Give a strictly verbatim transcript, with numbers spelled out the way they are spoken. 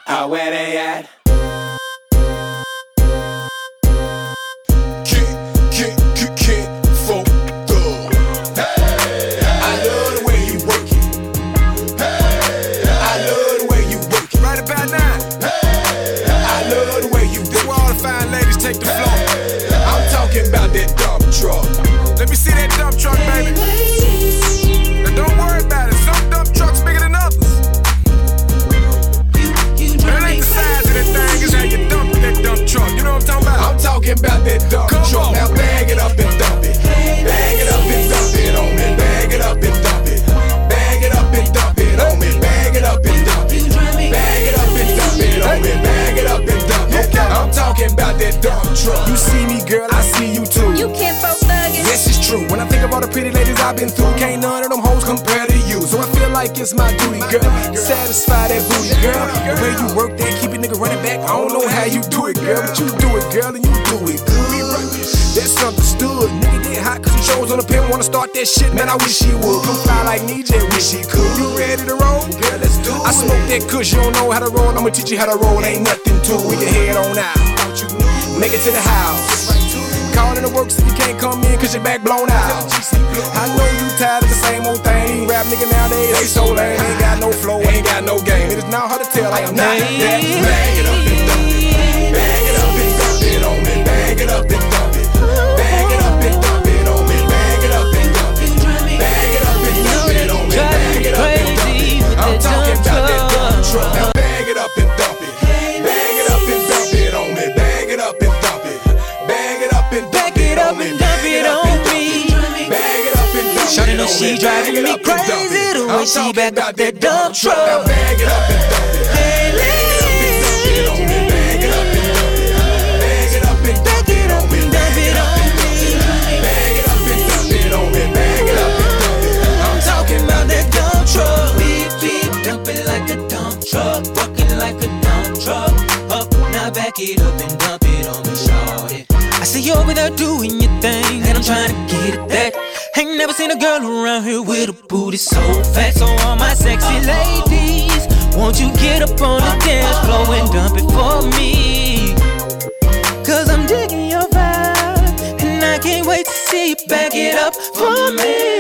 Out where they at? Take the floor. I'm talking about that dump truck. Let me see that dump truck, baby. Now don't worry about it. Some dump trucks bigger than others. It ain't the size of that thing, it's how you dump that dump truck. You know what I'm talking about? I'm talking about that dump Come truck. On. Now bag it up and dump it. Bag it up and dump it on me. Bag it up and dump it. Bag it up and dump it on me. Bag it up and dump it. Bag it up and dump it on me. Bag it up and dump it. I'm talking about that dump truck. You see me, girl, I see you too. You can't folk thuggin'. Yes, it's true. When I think of all the pretty ladies I've been through, can't none of them hoes compare to you. So I feel like it's my duty, girl. Satisfy that booty, girl. The way you work that, keep a nigga running back. I don't know how you do it, girl, but you do it, girl, and you do it good. That's understood. Nigga get hot cause he chose on the pen. Wanna start that shit, man, I wish he would. Come fly like me, J, wish he could. You ready to roll? Girl, let's do it. I smoke that kush, you don't know how to roll. I'ma teach you how to roll, ain't nothing to it. We can head on out. Make it to the house. Calling the work so you can't come in cause your back blown out. I know you tired of the same old thing. Rap nigga nowadays, they so lame. Ain't got no flow, ain't got no game. It is now hard to tell I am not that. Bag it up and dump it. Bag it up and dump it on me. Bag it up and dump it. Bag it up and dump it on me. Bag it up and dump it. Bag it up and dump it on me. Bag it up and dump it. I'm talking about that dump truck. Now bag it up and dump it. Bag it up and dump it on me. Bag it up and dump it. Bag it up and dump it on me. Bag it up and dump it. Bag it up and dump it on me. Shawty know she driving me crazy the way she back up that dump truck. Now bag it up and dump it. Bag it up and dump it on me. Bag it up and dump it. Bag it up and dump it on me. Bag it up and dump it. Bag it up and dump it on me. Bag it up and dump it. I'm talking about that dump truck. Beep beep, dump it like a dump truck, walking like a dump truck. Up, now back it up and dump it on me, shawty. I see you over there doing your thing, and I'm trying to get at that. Ain't never seen a girl around here with a booty so fat. So all my sexy ladies, won't you get up on the dance floor and dump it for me? Cause I'm digging your vibe, and I can't wait to see you back it up for me.